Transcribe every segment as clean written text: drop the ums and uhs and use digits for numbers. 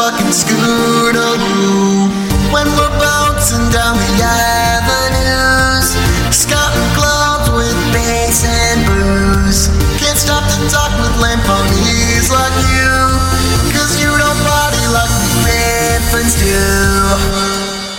fucking scootaloo. When we're bouncing down the avenues, scouting clubs with bass and booze. Can't stop to talk with lame ponies like you, 'cause you don't party like we infants do.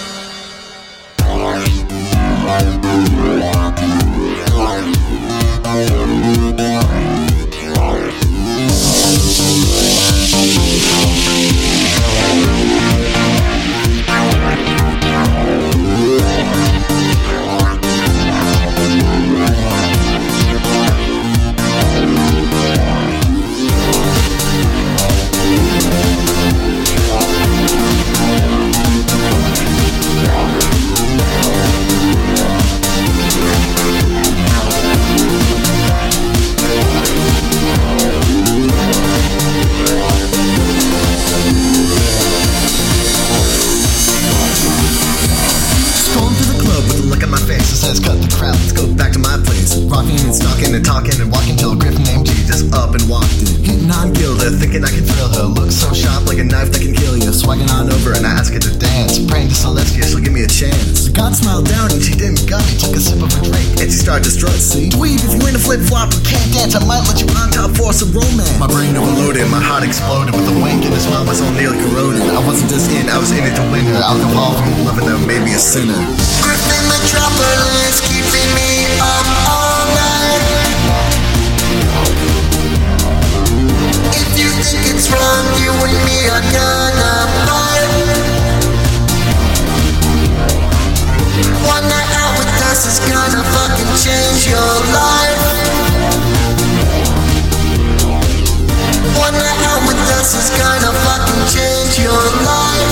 Says cut the crap, let's go back to my place. Rocking and stalking and talking and walking till a griffin named Jesus up and walked in. Hitting on Gilda, thinking I can thrill her. Looks so sharp like a knife that can kill you. Swagging on over and I ask her to dance. Praying to Celestia, she'll give me a chance. God smiled down and she didn't gut me. Took a sip of her drink and she started to strut, see? Dweeb, if you ain't a flip-flop and can't dance, I might let you on top for some romance. My brain overloaded, my heart exploded with a wink and his smile was all nearly corroded. I wasn't just in, I was in it to win her. Alcohol from loving her made me a sinner. Griffin Metropolis keeping me up all night. If you think it's wrong, you and me are gonna fight. One night out with us is gonna fucking change your life. One night out with us is gonna fucking change your life.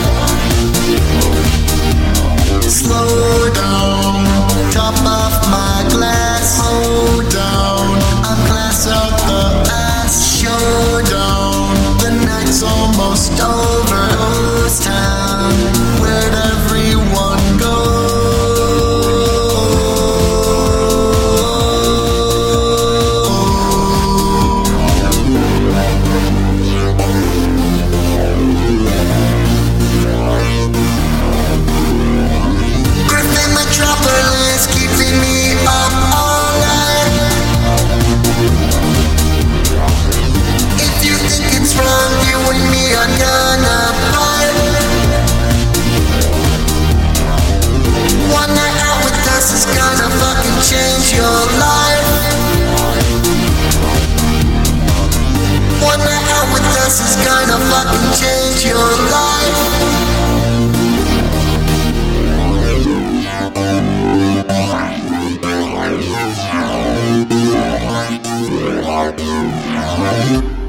Slow down, top off my glass. Slow down, I'll glass out the ass. Showdown, the night's almost over. Ghost town, where'd everyone go? Metropolis keeping me up all night. If you think it's wrong, you and me are gonna fight. One night out with us is gonna fucking change your life. One night out with us is gonna fucking change your life.